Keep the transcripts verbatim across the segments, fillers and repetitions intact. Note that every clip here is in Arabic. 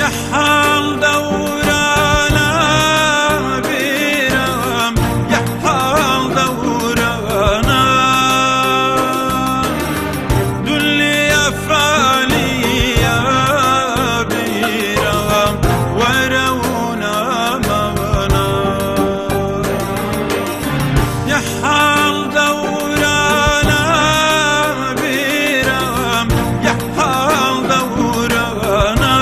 حال دورانا بیرم یه حال دورانا دلی افعالی بیرم ورونا مغنا یه حال دورانا بیرم یه حال دورانا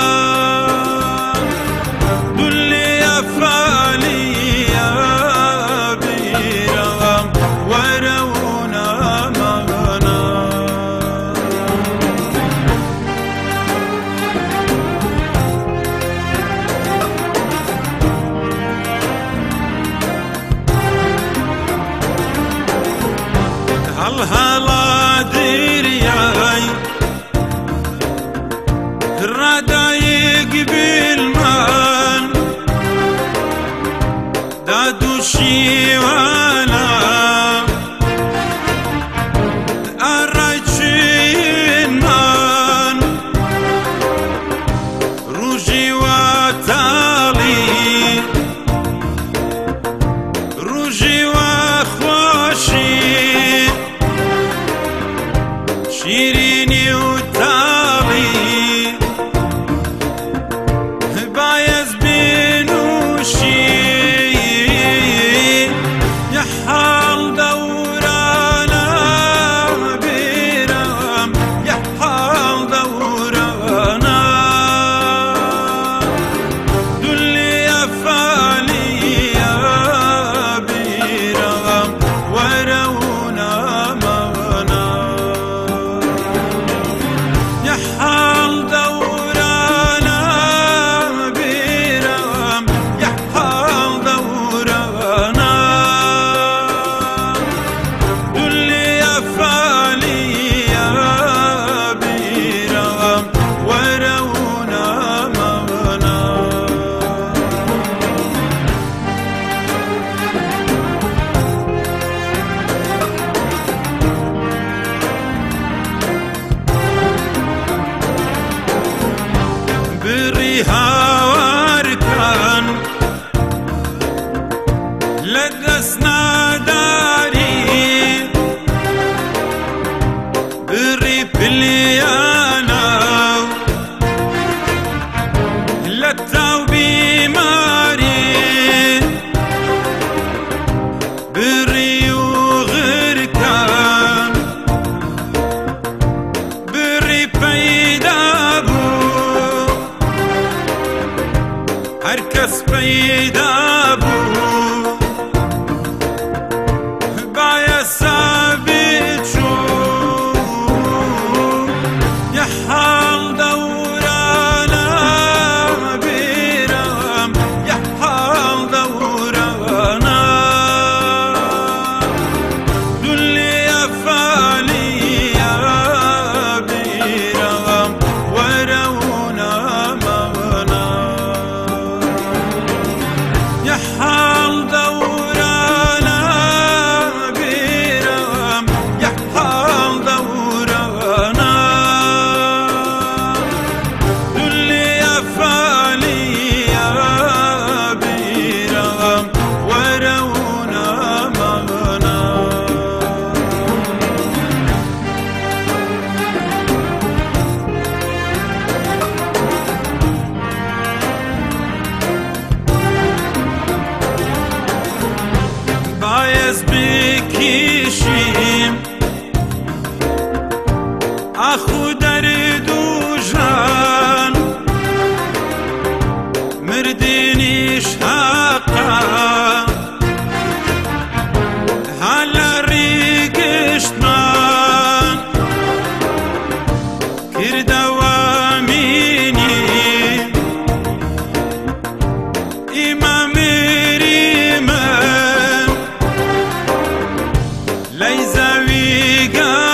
هلا ديرياي الردايق بالمال دادو شيوانا الرجينان روجي وتالي روجي وخوشي شيريني وتالي بايز بنوشي يا حال دورانا بيرم يا حال دورانا دلي أفعالي بيرم ورونا مغنا يا حال دورانا بيرم يا حال دورانا دلي أفعالي بيرم ورونا مغنا بريها واركان لدسنا داري بري بليانا لتاو بماري بري وغركان بري بيدابو هركس پیدا بود باید ثابت شد یه حال دورانا بیرم یه حال دورانا دلی افعالی بیرم ورونا مغنا يا حال دورانا بيرم يا حال دورانا دلي أفعالي بيرم ورونا مغنا بايز بكيشيم أخو درد وجان مردينيش حقا هلا ريقشتمان كردواميني إمام ريمان ليزاوي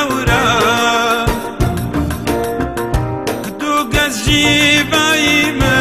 قورا دوغز جيباي